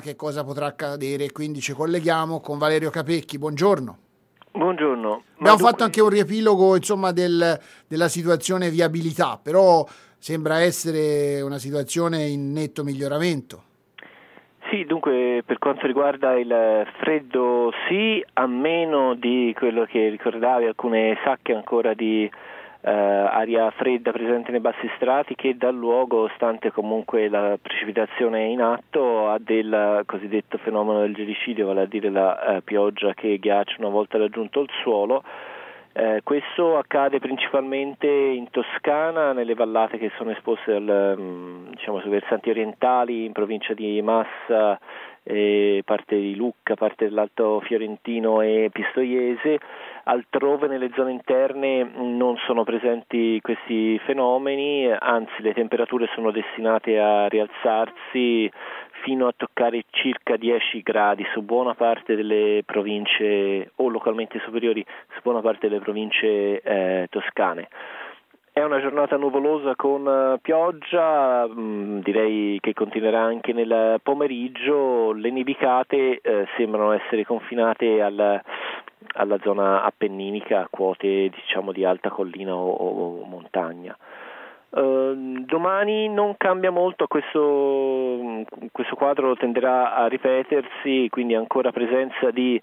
che cosa potrà accadere, quindi ci colleghiamo con Valerio Capecchi. Buongiorno. Buongiorno. Abbiamo fatto anche un riepilogo, insomma, della situazione viabilità, però sembra essere una situazione in netto miglioramento. Sì, dunque per quanto riguarda il freddo sì, a meno di quello che ricordavi, alcune sacche ancora di aria fredda presente nei bassi strati che dà luogo, stante comunque la precipitazione in atto, a del cosiddetto fenomeno del gelicidio, vale a dire la pioggia che ghiaccia una volta raggiunto il suolo. Questo accade principalmente in Toscana, nelle vallate che sono esposte sui versanti orientali, in provincia di Massa, parte di Lucca, parte dell'Alto Fiorentino e Pistoiese. Altrove nelle zone interne non sono presenti questi fenomeni, anzi le temperature sono destinate a rialzarsi fino a toccare circa 10 gradi su buona parte delle province o localmente superiori su buona parte delle province toscane. È una giornata nuvolosa con pioggia, direi che continuerà anche nel pomeriggio. Le nevicate sembrano essere confinate alla zona appenninica, a quote diciamo di alta collina o montagna. Domani non cambia molto, questo quadro tenderà a ripetersi, quindi ancora presenza di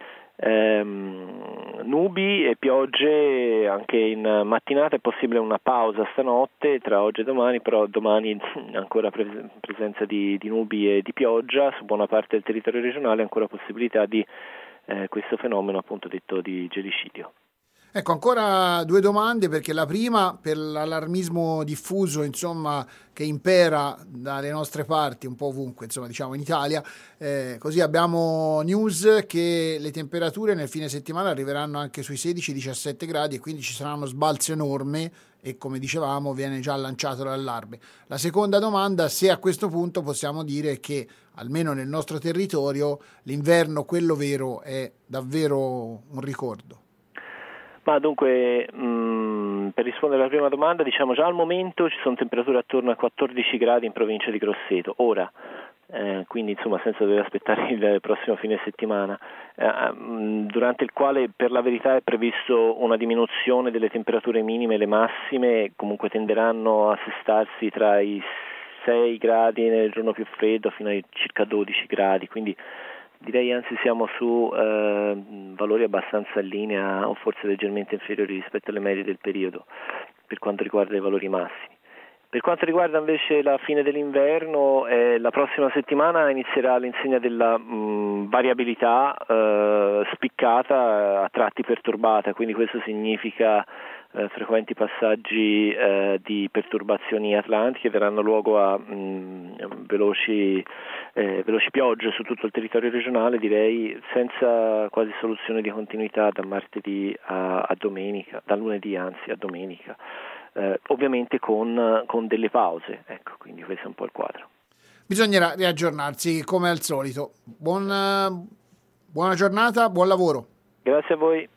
nubi e piogge anche in mattinata. È possibile una pausa stanotte tra oggi e domani, però domani ancora presenza di nubi e di pioggia su buona parte del territorio regionale, ancora possibilità di questo fenomeno appunto detto di gelicidio. Ecco, ancora due domande, perché la prima per l'allarmismo diffuso, insomma, che impera dalle nostre parti, un po' ovunque, insomma, diciamo in Italia, così abbiamo news che le temperature nel fine settimana arriveranno anche sui 16-17 gradi e quindi ci saranno sbalzi enormi e, come dicevamo, viene già lanciato l'allarme. La seconda domanda, se a questo punto possiamo dire che, almeno nel nostro territorio, l'inverno, quello vero, è davvero un ricordo. Ma dunque, per rispondere alla prima domanda, diciamo già al momento ci sono temperature attorno a 14 gradi in provincia di Grosseto, ora, quindi insomma senza dover aspettare il prossimo fine settimana, durante il quale per la verità è previsto una diminuzione delle temperature minime e le massime, comunque tenderanno a assestarsi tra i 6 gradi nel giorno più freddo fino ai circa 12 gradi, quindi direi anzi siamo su valori abbastanza in linea o forse leggermente inferiori rispetto alle medie del periodo per quanto riguarda i valori massimi. Per quanto riguarda invece la fine dell'inverno, la prossima settimana inizierà all'insegna della variabilità spiccata, a tratti perturbata, quindi questo significa frequenti passaggi di perturbazioni atlantiche, daranno luogo a veloci piogge su tutto il territorio regionale, direi senza quasi soluzione di continuità da martedì a domenica, da lunedì anzi a domenica, ovviamente con delle pause, ecco, quindi questo è un po' il quadro. Bisognerà riaggiornarsi come al solito. Buona giornata, buon lavoro. Grazie a voi.